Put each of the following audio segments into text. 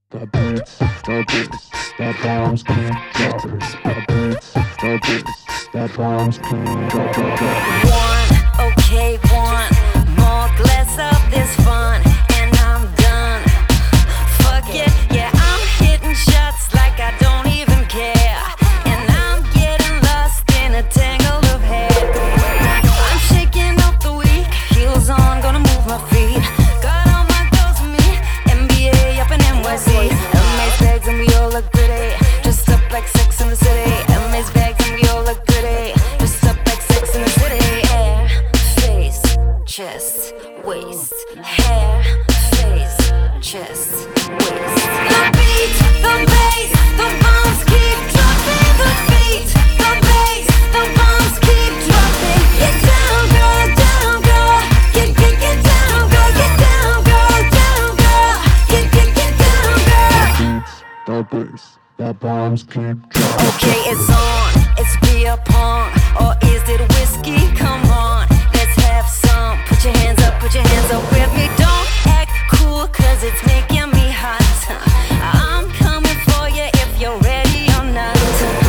The beats, that bombs keep dropping. The beats, that bombs keep dropping. One, okay, one more glass of this fun, and I'm done. Fuck it, yeah, I'm hitting shots like I don't even care, and I'm getting lost in a tangle of hair. I'm shaking off the weak, heels on, gonna move my feet. Got all my girls with me, NBA up in NYC. MA's bags and we all look pretty, dressed up like Sex in the City. MA's bags and we all look pretty, dressed up like Sex in the City. Hair, face, chest, waist. Hair, face, chest, waist. The beat, the bass, the bombs keep dropping. The beat, the bass, the bombs keep dropping. Get down, girl, down, girl. Get down, girl, get down, girl, down, girl. Get down, girl. The bass, that bombs keep dropping. Okay, it's on, it's beer pong, or is it whiskey? Come on, let's have some. Put your hands up with me. Don't act cool, cause it's making me hot. I'm coming for you if you're ready or not.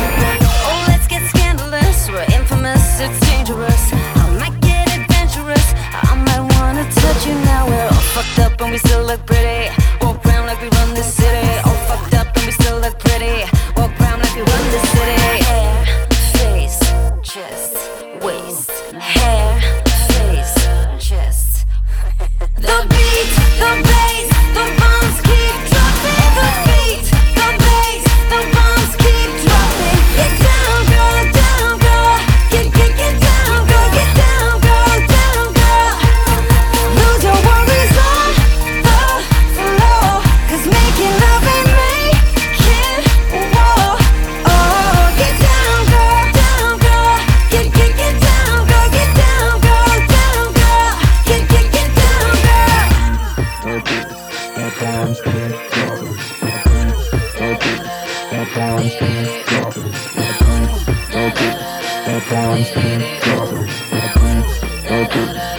Oh, let's get scandalous, we're infamous, it's dangerous. I might get adventurous, I might wanna touch you now. We're all fucked up and we still look pretty. Walk around like we run this city. All fucked up and we still look pretty. Walk around like we run this city. Hair, face, chest, waist. Hair, face, chest. The beat, the bass, the bombs keep dropping. The beat, the bass, the bombs keep dropping. Get down, girl, down, girl. Get down, girl, get down, girl, down, girl. Lose your worries on the floor, 'cause making love ain't making war. Oh, get down, girl, down, girl. Get down, girl, get down, girl, down, girl. Get down, girl. The beats, that bombs keep dropping. The beats, that bombs keep dropping. The beats, that bombs keep dropping. The beats,